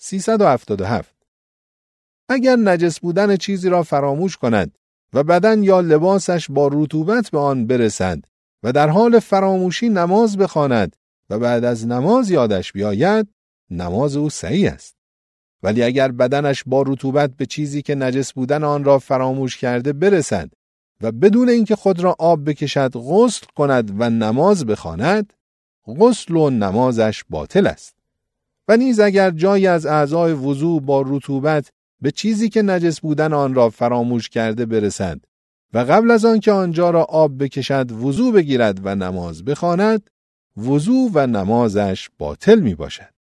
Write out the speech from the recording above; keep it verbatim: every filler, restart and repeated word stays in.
سیصد و هفتاد و هفت. اگر نجس بودن چیزی را فراموش کند و بدن یا لباسش با رطوبت به آن برسد و در حال فراموشی نماز بخواند و بعد از نماز یادش بیاید، نماز او صحیح است. ولی اگر بدنش با رطوبت به چیزی که نجس بودن آن را فراموش کرده برسد و بدون اینکه خود را آب بکشد غسل کند و نماز بخواند، غسل و نمازش باطل است. و نیز اگر جایی از اعضای وضو با رطوبت به چیزی که نجس بودن آن را فراموش کرده برسد و قبل از آن که آنجا را آب بکشد وضو بگیرد و نماز بخواند، وضو و نمازش باطل می باشد.